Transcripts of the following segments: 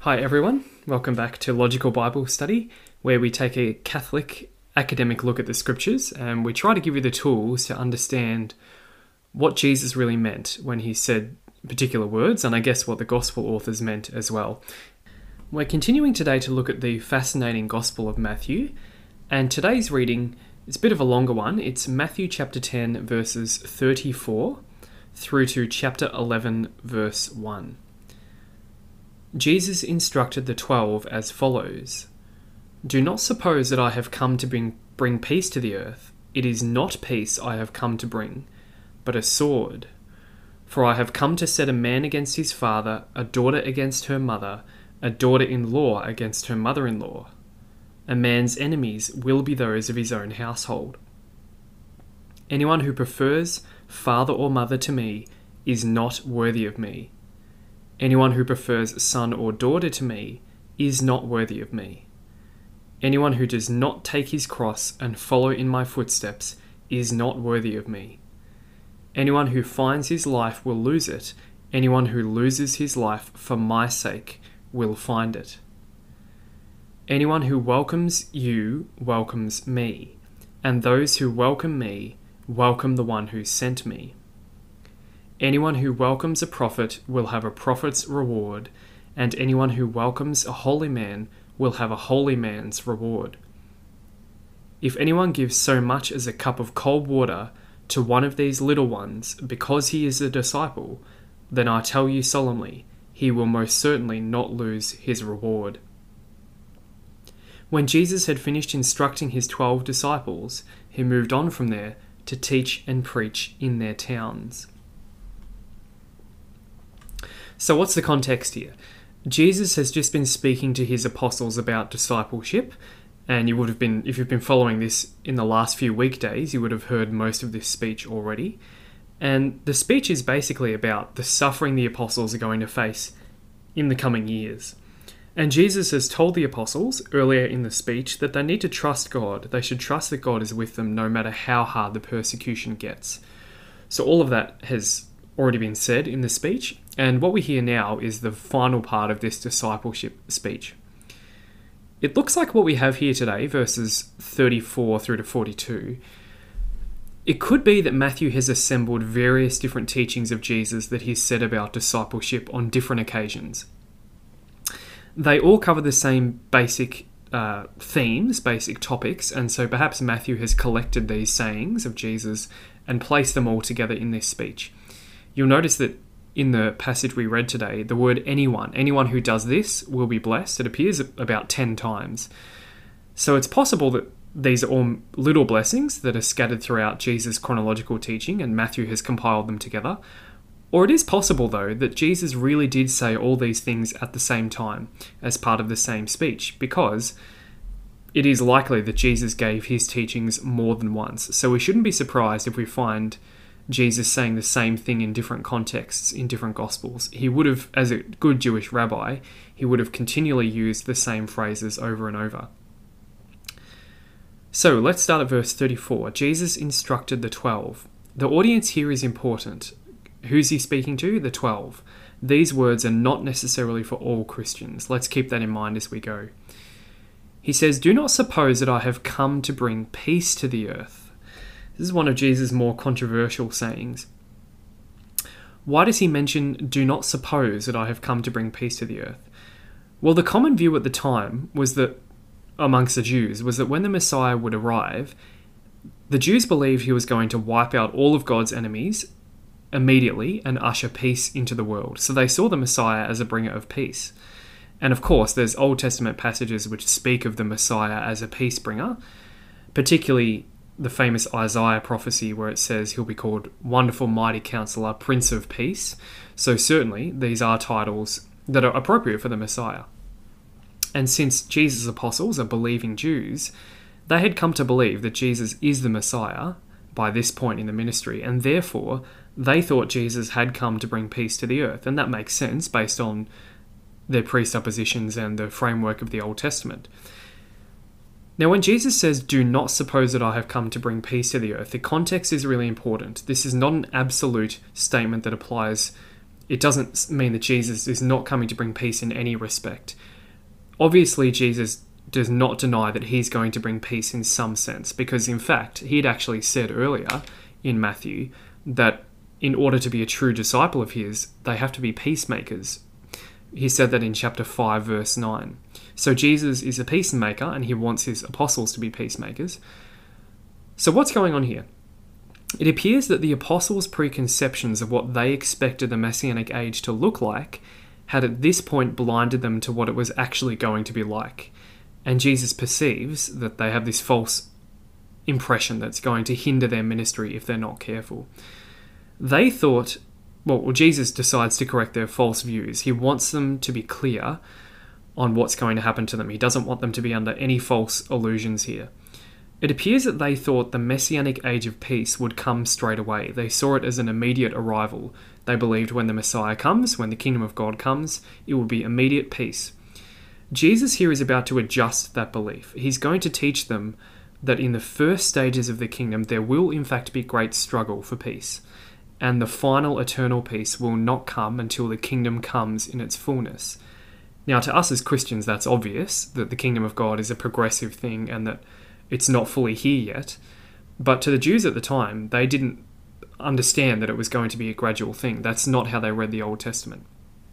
Hi everyone, welcome back to Logical Bible Study, where we take a Catholic academic look at the scriptures and we try to give you the tools to understand what Jesus really meant when he said particular words, and I guess what the Gospel authors meant as well. We're continuing today to look at the fascinating Gospel of Matthew, and today's reading is a bit of a longer one. It's Matthew chapter 10 verses 34 through to chapter 11 verse 1. Jesus instructed the 12 as follows: "Do not suppose that I have come to bring peace to the earth. It is not peace I have come to bring, but a sword. For I have come to set a man against his father, a daughter against her mother, a daughter-in-law against her mother-in-law. A man's enemies will be those of his own household. Anyone who prefers father or mother to me is not worthy of me. Anyone who prefers son or daughter to me is not worthy of me. Anyone who does not take his cross and follow in my footsteps is not worthy of me. Anyone who finds his life will lose it. Anyone who loses his life for my sake will find it. Anyone who welcomes you welcomes me, and those who welcome me welcome the one who sent me. Anyone who welcomes a prophet will have a prophet's reward, and anyone who welcomes a holy man will have a holy man's reward. If anyone gives so much as a cup of cold water to one of these little ones because he is a disciple, then I tell you solemnly, he will most certainly not lose his reward." When Jesus had finished instructing his 12 disciples, he moved on from there to teach and preach in their towns. So what's the context here? Jesus has just been speaking to his apostles about discipleship, and you would have been, if you've been following this in the last few weekdays, you would have heard most of this speech already. And the speech is basically about the suffering the apostles are going to face in the coming years. And Jesus has told the apostles earlier in the speech that they need to trust God. They should trust that God is with them no matter how hard the persecution gets. So all of that has already been said in the speech, and what we hear now is the final part of this discipleship speech. It looks like what we have here today, verses 34 through to 42. It could be that Matthew has assembled various different teachings of Jesus that he's said about discipleship on different occasions. They all cover the same basic themes, basic topics, and so perhaps Matthew has collected these sayings of Jesus and placed them all together in this speech. You'll notice that in the passage we read today, the word anyone who does this will be blessed, it appears about 10 times. So it's possible that these are all little blessings that are scattered throughout Jesus' chronological teaching and Matthew has compiled them together. Or it is possible, though, that Jesus really did say all these things at the same time as part of the same speech, because it is likely that Jesus gave his teachings more than once. So we shouldn't be surprised if we find Jesus saying the same thing in different contexts, in different Gospels. He would have, as a good Jewish rabbi, he would have continually used the same phrases over and over. So let's start at verse 34. Jesus instructed the 12. The audience here is important. Who's he speaking to? The 12. These words are not necessarily for all Christians. Let's keep that in mind as we go. He says, "Do not suppose that I have come to bring peace to the earth." This is one of Jesus' more controversial sayings. Why does he mention, "Do not suppose that I have come to bring peace to the earth"? Well, the common view at the time was that, amongst the Jews, was that when the Messiah would arrive, the Jews believed he was going to wipe out all of God's enemies immediately and usher peace into the world. So they saw the Messiah as a bringer of peace. And of course, there's Old Testament passages which speak of the Messiah as a peace bringer, particularly the famous Isaiah prophecy where it says he'll be called Wonderful, Mighty Counselor, Prince of Peace. So certainly these are titles that are appropriate for the Messiah. And since Jesus' apostles are believing Jews, they had come to believe that Jesus is the Messiah by this point in the ministry, and therefore they thought Jesus had come to bring peace to the earth. And that makes sense based on their presuppositions and the framework of the Old Testament. Now, when Jesus says, "Do not suppose that I have come to bring peace to the earth," the context is really important. This is not an absolute statement that applies it doesn't mean that Jesus is not coming to bring peace in any respect. Obviously, Jesus does not deny that he's going to bring peace in some sense, because in fact, he'd actually said earlier in Matthew that in order to be a true disciple of his, they have to be peacemakers. He said that in chapter 5, verse 9. So Jesus is a peacemaker, and he wants his apostles to be peacemakers. So what's going on here? It appears that the apostles' preconceptions of what they expected the Messianic age to look like had at this point blinded them to what it was actually going to be like. And Jesus perceives that they have this false impression that's going to hinder their ministry if they're not careful. They thought, well, Jesus decides to correct their false views. He wants them to be clear on what's going to happen to them. He doesn't want them to be under any false illusions here. It appears that they thought the Messianic age of peace would come straight away. They saw it as an immediate arrival. They believed when the Messiah comes, when the kingdom of God comes, it will be immediate peace. Jesus here is about to adjust that belief. He's going to teach them that in the first stages of the kingdom, there will in fact be great struggle for peace. And the final eternal peace will not come until the kingdom comes in its fullness. Now, to us as Christians, that's obvious, that the kingdom of God is a progressive thing and that it's not fully here yet. But to the Jews at the time, they didn't understand that it was going to be a gradual thing. That's not how they read the Old Testament.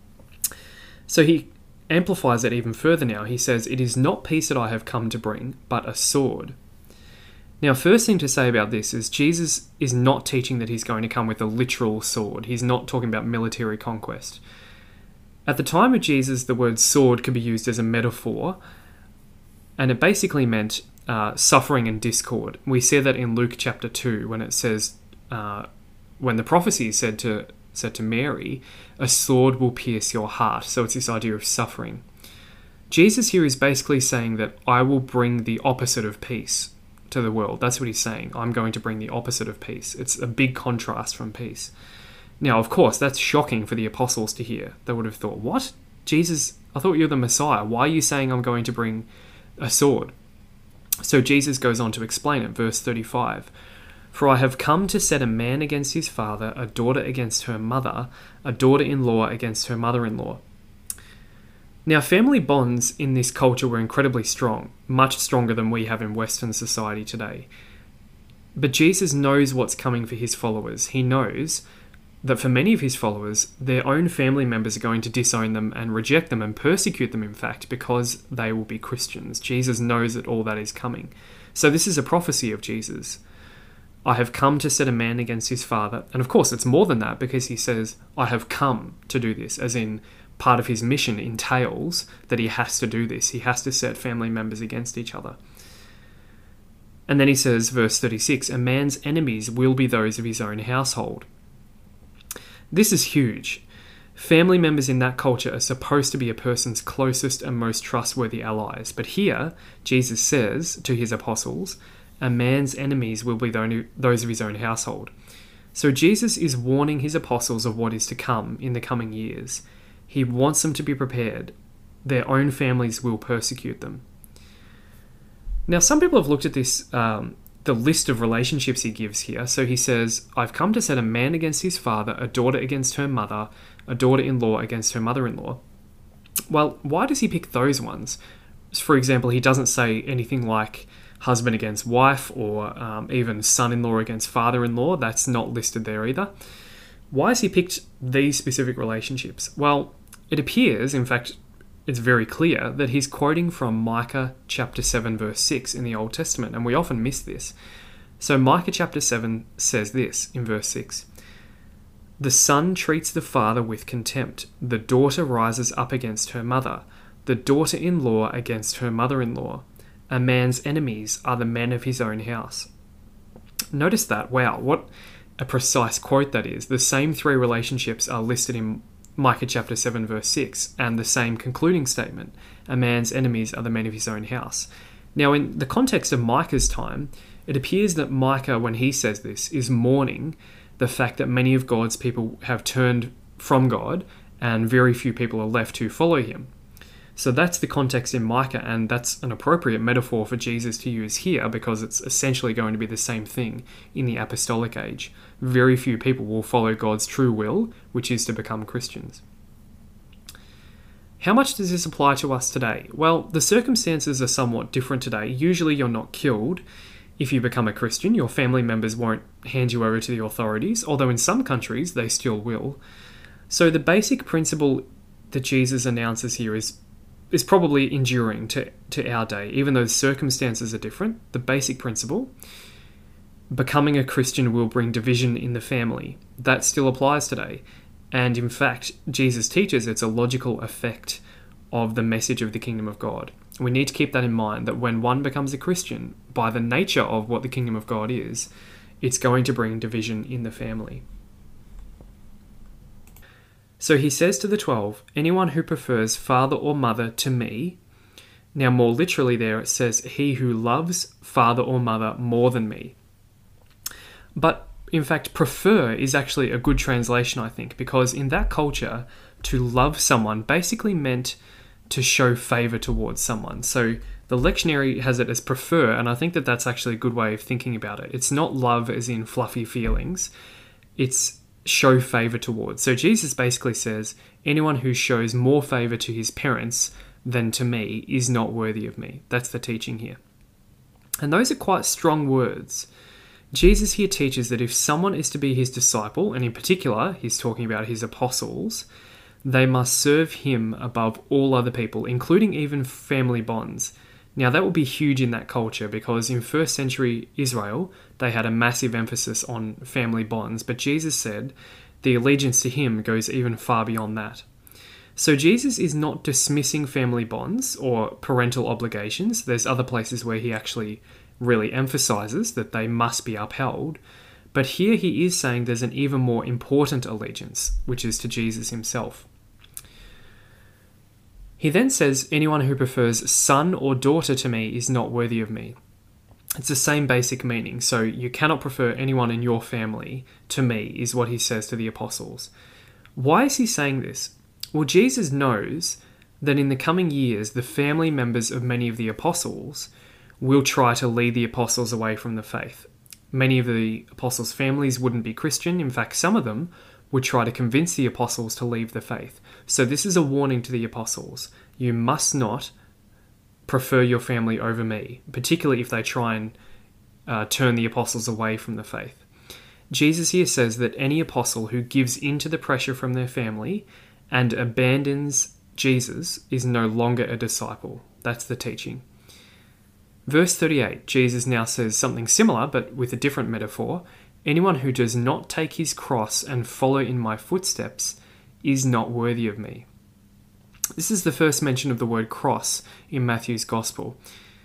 So he amplifies it even further now. He says, "It is not peace that I have come to bring, but a sword." Now, first thing to say about this is Jesus is not teaching that he's going to come with a literal sword. He's not talking about military conquest. At the time of Jesus, the word sword could be used as a metaphor, and it basically meant suffering and discord. We see that in Luke chapter 2 when it says, when the prophecy is said to Mary, a sword will pierce your heart. So it's this idea of suffering. Jesus here is basically saying that I will bring the opposite of peace to the world. That's what he's saying. I'm going to bring the opposite of peace. It's a big contrast from peace. Now, of course, that's shocking for the apostles to hear. They would have thought, what? Jesus, I thought you're the Messiah. Why are you saying I'm going to bring a sword? So Jesus goes on to explain it, verse 35. "For I have come to set a man against his father, a daughter against her mother, a daughter-in-law against her mother-in-law." Now, family bonds in this culture were incredibly strong, much stronger than we have in Western society today. But Jesus knows what's coming for his followers. He knows that for many of his followers, their own family members are going to disown them and reject them and persecute them, in fact, because they will be Christians. Jesus knows that all that is coming. So this is a prophecy of Jesus. I have come to set a man against his father. And of course, it's more than that, because he says, I have come to do this, as in part of his mission entails that he has to do this. He has to set family members against each other. And then he says, verse 36, a man's enemies will be those of his own household. This is huge. Family members in that culture are supposed to be a person's closest and most trustworthy allies. But here, Jesus says to his apostles, a man's enemies will be those of his own household. So Jesus is warning his apostles of what is to come in the coming years. He wants them to be prepared. Their own families will persecute them. Now, some people have looked at this, the list of relationships he gives here. So he says, I've come to set a man against his father, a daughter against her mother, a daughter-in-law against her mother-in-law. Well, why does he pick those ones? For example, he doesn't say anything like husband against wife or even son-in-law against father-in-law. That's not listed there either. Why has he picked these specific relationships? Well, it appears, in fact, it's very clear that he's quoting from Micah chapter 7 verse 6 in the Old Testament, and we often miss this. So Micah chapter 7 says this in verse 6. The son treats the father with contempt. The daughter rises up against her mother. The daughter-in-law against her mother-in-law. A man's enemies are the men of his own house. Notice that. Wow, what a precise quote that is. The same three relationships are listed in Micah chapter 7 verse 6, and the same concluding statement, a man's enemies are the men of his own house. Now, in the context of Micah's time, it appears that Micah, when he says this, is mourning the fact that many of God's people have turned from God and very few people are left to follow him. So that's the context in Micah, and that's an appropriate metaphor for Jesus to use here because it's essentially going to be the same thing in the apostolic age. Very few people will follow God's true will, which is to become Christians. How much does this apply to us today? Well, the circumstances are somewhat different today. Usually you're not killed if you become a Christian. Your family members won't hand you over to the authorities, although in some countries they still will. So the basic principle that Jesus announces here is probably enduring to our day, even though the circumstances are different. The basic principle, becoming a Christian will bring division in the family. That still applies today. And in fact, Jesus teaches it's a logical effect of the message of the kingdom of God. We need to keep that in mind, that when one becomes a Christian, by the nature of what the kingdom of God is, it's going to bring division in the family. So he says to the 12, anyone who prefers father or mother to me, now more literally there it says, he who loves father or mother more than me. But in fact, prefer is actually a good translation, I think, because in that culture, to love someone basically meant to show favour towards someone. So the lectionary has it as prefer, and I think that that's actually a good way of thinking about it. It's not love as in fluffy feelings. It's show favour towards. So Jesus basically says, anyone who shows more favour to his parents than to me is not worthy of me. That's the teaching here. And those are quite strong words. Jesus here teaches that if someone is to be his disciple, and in particular, he's talking about his apostles, they must serve him above all other people, including even family bonds. Now, that would be huge in that culture because in first century Israel, they had a massive emphasis on family bonds, but Jesus said the allegiance to him goes even far beyond that. So Jesus is not dismissing family bonds or parental obligations. There's other places where he actually really emphasizes that they must be upheld. But here he is saying there's an even more important allegiance, which is to Jesus himself. He then says, anyone who prefers son or daughter to me is not worthy of me. It's the same basic meaning. So you cannot prefer anyone in your family to me, is what he says to the apostles. Why is he saying this? Well, Jesus knows that in the coming years, the family members of many of the apostles will try to lead the apostles away from the faith. Many of the apostles' families wouldn't be Christian. In fact, some of them would try to convince the apostles to leave the faith. So this is a warning to the apostles. You must not prefer your family over me, particularly if they try and turn the apostles away from the faith. Jesus here says that any apostle who gives in to the pressure from their family and abandons Jesus is no longer a disciple. That's the teaching. Verse 38, Jesus now says something similar, but with a different metaphor. Anyone who does not take his cross and follow in my footsteps is not worthy of me. This is the first mention of the word cross in Matthew's Gospel.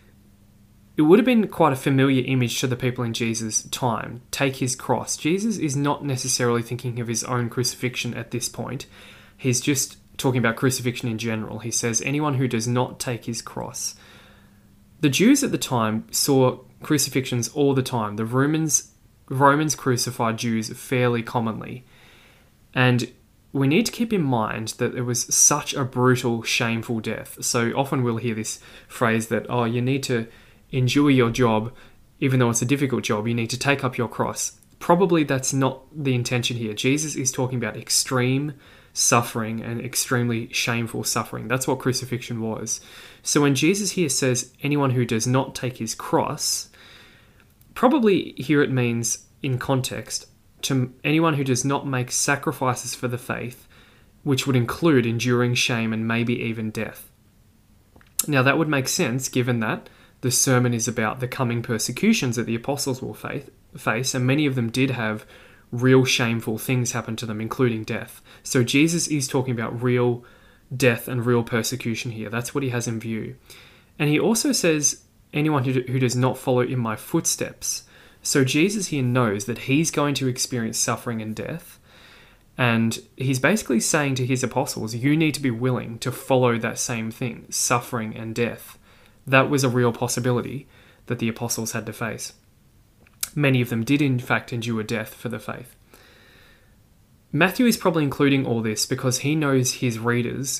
It would have been quite a familiar image to the people in Jesus' time. Take his cross. Jesus is not necessarily thinking of his own crucifixion at this point. He's just talking about crucifixion in general. He says, anyone who does not take his cross. The Jews at the time saw crucifixions all the time. The Romans crucified Jews fairly commonly. And we need to keep in mind that it was such a brutal, shameful death. So often we'll hear this phrase that, oh, you need to endure your job, even though it's a difficult job, you need to take up your cross. Probably that's not the intention here. Jesus is talking about extreme suffering and extremely shameful suffering. That's what crucifixion was. So when Jesus here says anyone who does not take his cross, probably here it means in context to anyone who does not make sacrifices for the faith, which would include enduring shame and maybe even death. Now that would make sense given that the sermon is about the coming persecutions that the apostles will face, and many of them did have real shameful things happen to them, including death. So Jesus is talking about real death and real persecution here. That's what he has in view. And he also says, anyone who does not follow in my footsteps. So Jesus here knows that he's going to experience suffering and death. And he's basically saying to his apostles, you need to be willing to follow that same thing, suffering and death. That was a real possibility that the apostles had to face. Many of them did in fact endure death for the faith. Matthew is probably including all this because he knows his readers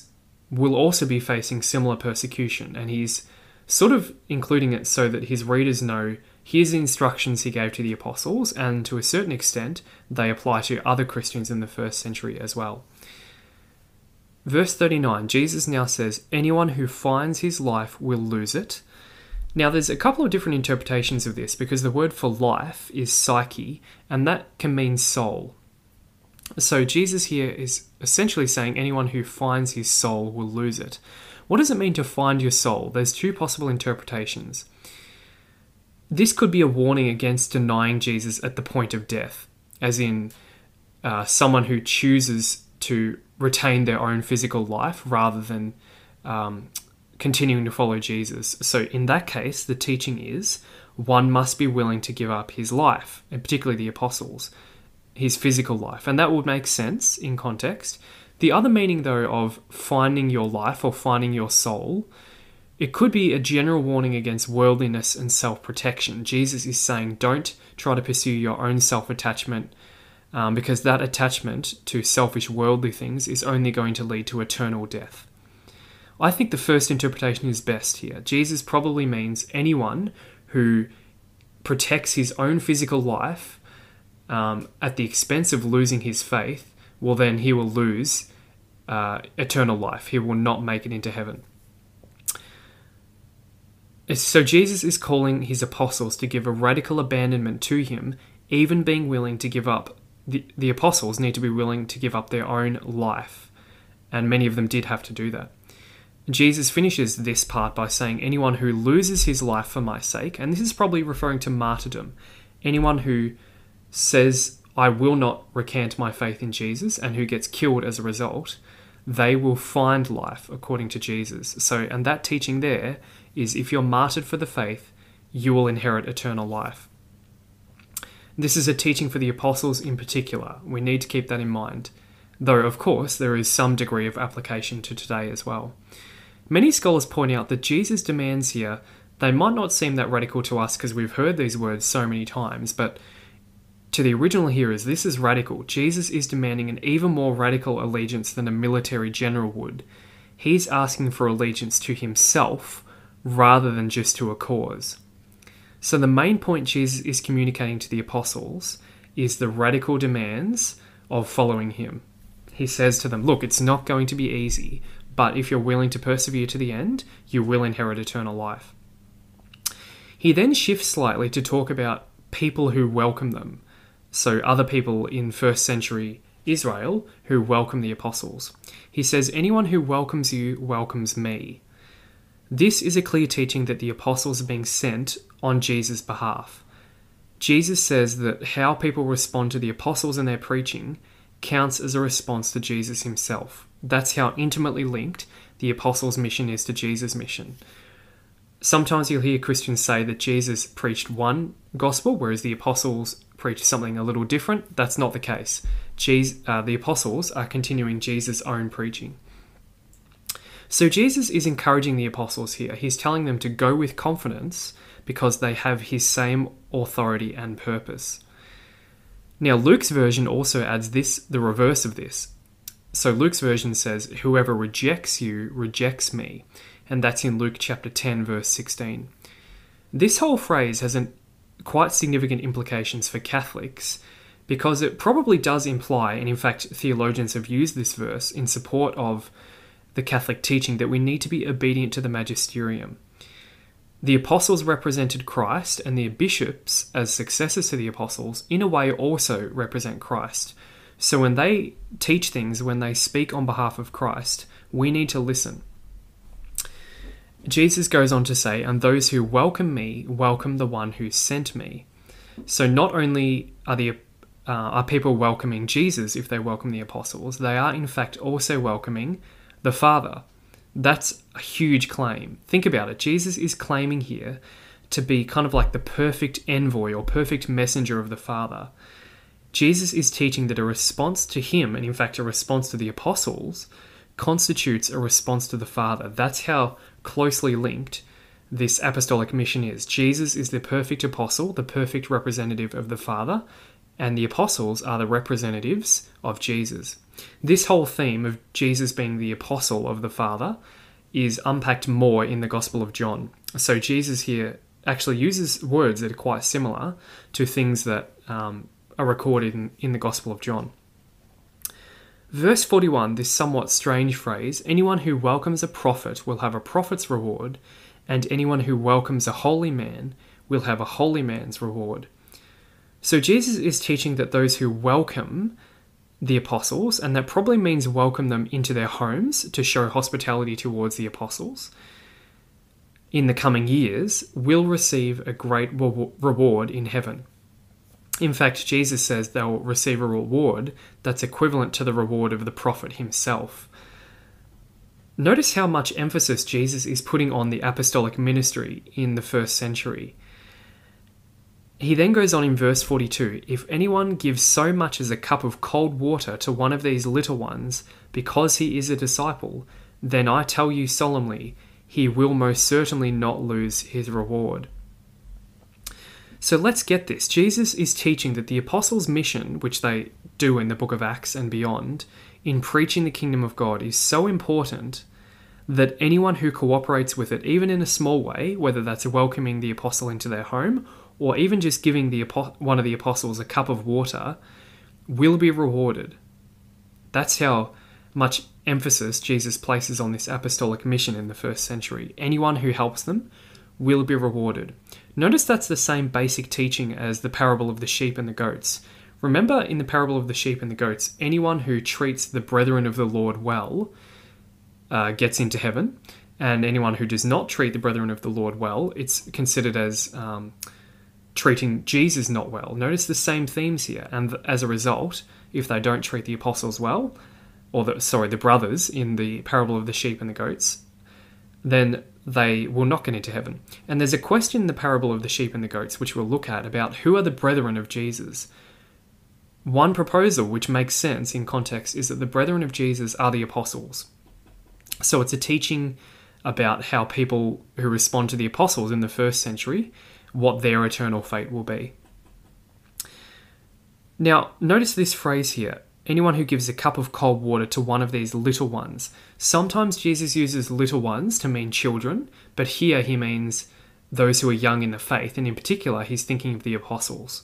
will also be facing similar persecution, and he's sort of including it so that his readers know here's the instructions he gave to the apostles, and to a certain extent, they apply to other Christians in the first century as well. Verse 39, Jesus now says, anyone who finds his life will lose it. Now, there's a couple of different interpretations of this, because the word for life is psyche, and that can mean soul. So Jesus here is essentially saying anyone who finds his soul will lose it. What does it mean to find your soul? There's two possible interpretations. This could be a warning against denying Jesus at the point of death, as in someone who chooses to retain their own physical life rather than continuing to follow Jesus. So in that case, the teaching is one must be willing to give up his life, and particularly the apostles, his physical life. And that would make sense in context. The other meaning, though, of finding your life or finding your soul, it could be a general warning against worldliness and self-protection. Jesus is saying don't try to pursue your own self-attachment because that attachment to selfish worldly things is only going to lead to eternal death. I think the first interpretation is best here. Jesus probably means anyone who protects his own physical life at the expense of losing his faith, well, then he will lose eternal life. He will not make it into heaven. So Jesus is calling his apostles to give a radical abandonment to him, even being willing to give up. The apostles need to be willing to give up their own life, and many of them did have to do that. Jesus finishes this part by saying, anyone who loses his life for my sake, and this is probably referring to martyrdom, anyone who says, I will not recant my faith in Jesus, and who gets killed as a result, they will find life according to Jesus. So, and that teaching there is if you're martyred for the faith, you will inherit eternal life. This is a teaching for the apostles in particular. We need to keep that in mind, though of course there is some degree of application to today as well. Many scholars point out that Jesus' demands here, they might not seem that radical to us because we've heard these words so many times, but to the original hearers, this is radical. Jesus is demanding an even more radical allegiance than a military general would. He's asking for allegiance to himself rather than just to a cause. So the main point Jesus is communicating to the apostles is the radical demands of following him. He says to them, look, it's not going to be easy, but if you're willing to persevere to the end, you will inherit eternal life. He then shifts slightly to talk about people who welcome them. So other people in first century Israel who welcome the apostles. He says, anyone who welcomes you welcomes me. This is a clear teaching that the apostles are being sent on Jesus' behalf. Jesus says that how people respond to the apostles and their preaching counts as a response to Jesus himself. That's how intimately linked the apostles' mission is to Jesus' mission. Sometimes you'll hear Christians say that Jesus preached one gospel, whereas the apostles preached something a little different. That's not the case. The apostles are continuing Jesus' own preaching. So Jesus is encouraging the apostles here. He's telling them to go with confidence because they have his same authority and purpose. Now, Luke's version also adds the reverse of this. So Luke's version says, whoever rejects you rejects me. And that's in Luke chapter 10, verse 16. This whole phrase has quite significant implications for Catholics because it probably does imply, and in fact theologians have used this verse in support of the Catholic teaching, that we need to be obedient to the magisterium. The apostles represented Christ, and the bishops, as successors to the apostles, in a way also represent Christ. So when they teach things, when they speak on behalf of Christ, we need to listen. Jesus goes on to say, and those who welcome me welcome the one who sent me. So not only are people welcoming Jesus if they welcome the apostles, they are in fact also welcoming the Father. That's a huge claim. Think about it. Jesus is claiming here to be kind of like the perfect envoy or perfect messenger of the Father. Jesus is teaching that a response to him, and in fact a response to the apostles, constitutes a response to the Father. That's how closely linked this apostolic mission is. Jesus is the perfect apostle, the perfect representative of the Father, and the apostles are the representatives of Jesus. This whole theme of Jesus being the apostle of the Father is unpacked more in the Gospel of John. So Jesus here actually uses words that are quite similar to things that are recorded in the Gospel of John. Verse 41, this somewhat strange phrase, anyone who welcomes a prophet will have a prophet's reward, and anyone who welcomes a holy man will have a holy man's reward. So Jesus is teaching that those who welcome the apostles, and that probably means welcome them into their homes to show hospitality towards the apostles, in the coming years, will receive a great reward in heaven. In fact, Jesus says they'll receive a reward that's equivalent to the reward of the prophet himself. Notice how much emphasis Jesus is putting on the apostolic ministry in the first century. He then goes on in verse 42, if anyone gives so much as a cup of cold water to one of these little ones because he is a disciple, then I tell you solemnly, he will most certainly not lose his reward. So let's get this. Jesus is teaching that the apostles' mission, which they do in the book of Acts and beyond, in preaching the kingdom of God is so important that anyone who cooperates with it, even in a small way, whether that's welcoming the apostle into their home or even just giving one of the apostles a cup of water, will be rewarded. That's how much emphasis Jesus places on this apostolic mission in the first century. Anyone who helps them will be rewarded. Notice that's the same basic teaching as the parable of the sheep and the goats. Remember, in the parable of the sheep and the goats, anyone who treats the brethren of the Lord well gets into heaven, and anyone who does not treat the brethren of the Lord well, it's considered as treating Jesus not well. Notice the same themes here, and as a result, if they don't treat the apostles well, or the brothers in the parable of the sheep and the goats, then they will not get into heaven. And there's a question in the parable of the sheep and the goats, which we'll look at, about who are the brethren of Jesus. One proposal, which makes sense in context, is that the brethren of Jesus are the apostles. So it's a teaching about how people who respond to the apostles in the first century, what their eternal fate will be. Now, notice this phrase here, anyone who gives a cup of cold water to one of these little ones. Sometimes Jesus uses little ones to mean children, but here he means those who are young in the faith, and in particular, he's thinking of the apostles.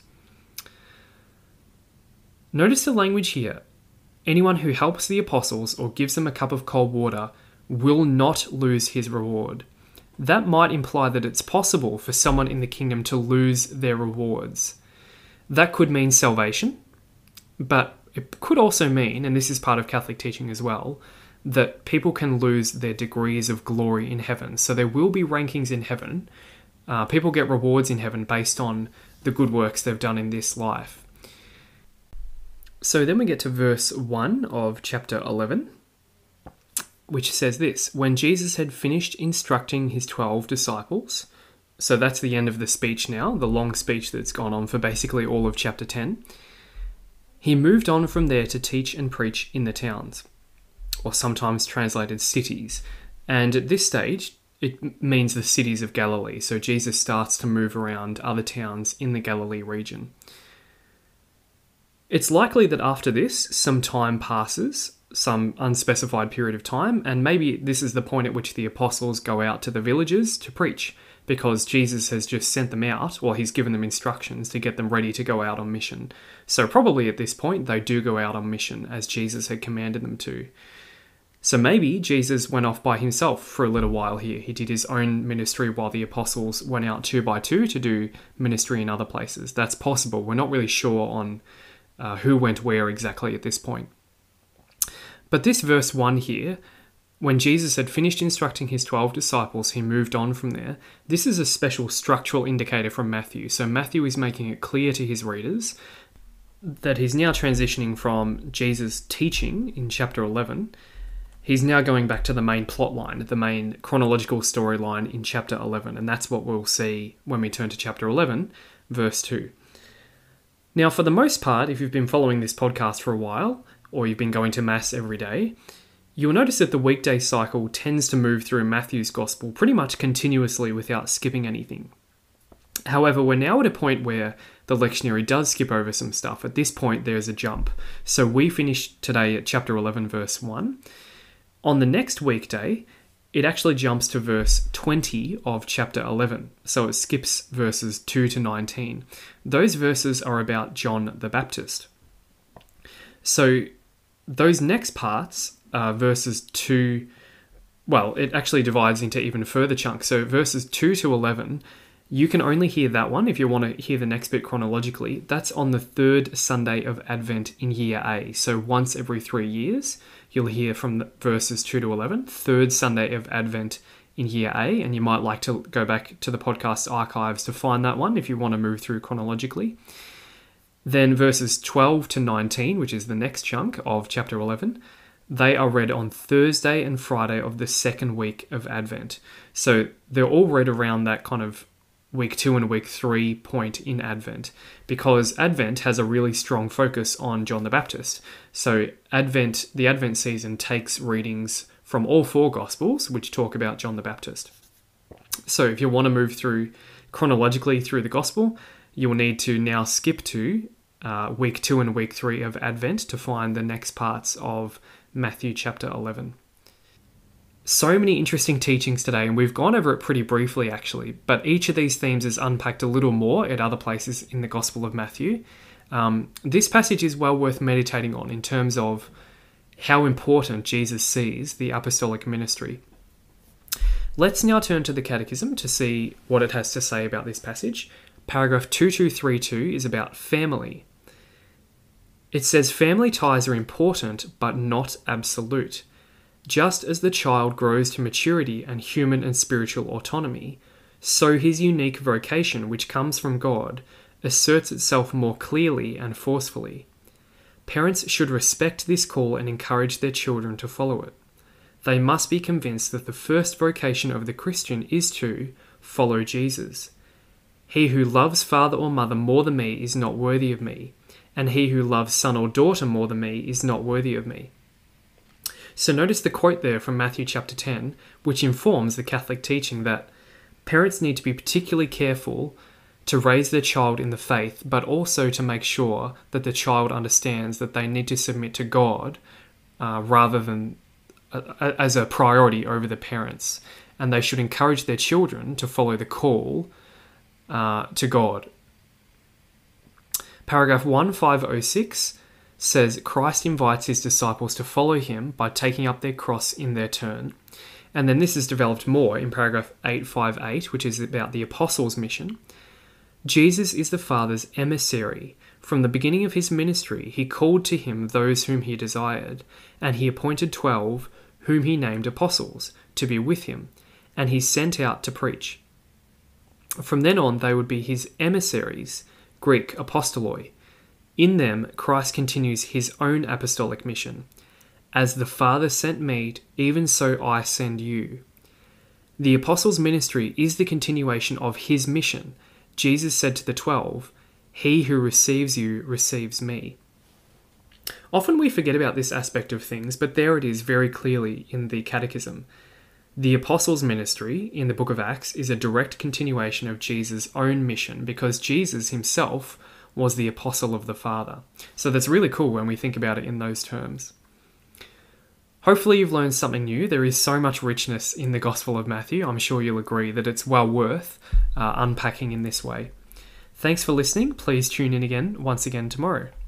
Notice the language here. Anyone who helps the apostles or gives them a cup of cold water will not lose his reward. That might imply that it's possible for someone in the kingdom to lose their rewards. That could mean salvation, but it could also mean, and this is part of Catholic teaching as well, that people can lose their degrees of glory in heaven. So there will be rankings in heaven. People get rewards in heaven based on the good works they've done in this life. So then we get to verse 1 of chapter 11, which says this, when Jesus had finished instructing his 12 disciples, so that's the end of the speech now, the long speech that's gone on for basically all of chapter 10, he moved on from there to teach and preach in the towns, or sometimes translated cities. And at this stage, it means the cities of Galilee. So Jesus starts to move around other towns in the Galilee region. It's likely that after this, some time passes, some unspecified period of time, and maybe this is the point at which the apostles go out to the villages to preach, because Jesus has just sent them out, or he's given them instructions to get them ready to go out on mission. So probably at this point, they do go out on mission as Jesus had commanded them to. So maybe Jesus went off by himself for a little while here. He did his own ministry while the apostles went out 2 by 2 to do ministry in other places. That's possible. We're not really sure on who went where exactly at this point. But this verse 1 here, when Jesus had finished instructing his 12 disciples, he moved on from there. This is a special structural indicator from Matthew. So Matthew is making it clear to his readers that he's now transitioning from Jesus' teaching in chapter 11. He's now going back to the main plot line, the main chronological storyline in chapter 11. And that's what we'll see when we turn to chapter 11, verse 2. Now, for the most part, if you've been following this podcast for a while, or you've been going to Mass every day, you'll notice that the weekday cycle tends to move through Matthew's Gospel pretty much continuously without skipping anything. However, we're now at a point where the lectionary does skip over some stuff. At this point, there's a jump. So we finished today at chapter 11, verse 1. On the next weekday, it actually jumps to verse 20 of chapter 11. So it skips verses 2 to 19. Those verses are about John the Baptist. So those next parts, verses 2, well, it actually divides into even further chunks. So verses 2 to 11, you can only hear that one if you want to hear the next bit chronologically. That's on the third Sunday of Advent in year A. So once every 3 years, you'll hear from the verses 2 to 11, third Sunday of Advent in year A. And you might like to go back to the podcast archives to find that one if you want to move through chronologically. Then verses 12 to 19, which is the next chunk of chapter 11, they are read on Thursday and Friday of the second week of Advent. So they're all read around that kind of week 2 and week 3 point in Advent, because Advent has a really strong focus on John the Baptist. So the Advent season takes readings from all 4 Gospels, which talk about John the Baptist. So if you want to move through chronologically through the Gospel, you will need to now skip to week 2 and week 3 of Advent to find the next parts of Matthew chapter 11. So many interesting teachings today, and we've gone over it pretty briefly actually, but each of these themes is unpacked a little more at other places in the Gospel of Matthew. This passage is well worth meditating on in terms of how important Jesus sees the apostolic ministry. Let's now turn to the Catechism to see what it has to say about this passage. Paragraph 2232 is about family. It says, family ties are important, but not absolute. Just as the child grows to maturity and human and spiritual autonomy, so his unique vocation, which comes from God, asserts itself more clearly and forcefully. Parents should respect this call and encourage their children to follow it. They must be convinced that the first vocation of the Christian is to follow Jesus. He who loves father or mother more than me is not worthy of me, and he who loves son or daughter more than me is not worthy of me. So notice the quote there from Matthew chapter 10, which informs the Catholic teaching that parents need to be particularly careful to raise their child in the faith, but also to make sure that the child understands that they need to submit to God rather than as a priority over the parents. And they should encourage their children to follow the call to God. Paragraph 1506 says Christ invites his disciples to follow him by taking up their cross in their turn. And then this is developed more in paragraph 858, which is about the apostles' mission. Jesus is the Father's emissary. From the beginning of his ministry, he called to him those whom he desired, and he appointed 12, whom he named apostles, to be with him, and he sent out to preach. From then on, they would be his emissaries, Greek apostoloi. In them, Christ continues his own apostolic mission. As the Father sent me, even so I send you. The apostles' ministry is the continuation of his mission. Jesus said to the 12, he who receives you receives me. Often we forget about this aspect of things, but there it is very clearly in the Catechism. The apostles' ministry in the book of Acts is a direct continuation of Jesus' own mission, because Jesus himself was the apostle of the Father. So that's really cool when we think about it in those terms. Hopefully you've learned something new. There is so much richness in the Gospel of Matthew. I'm sure you'll agree that it's well worth unpacking in this way. Thanks for listening. Please tune in once again tomorrow.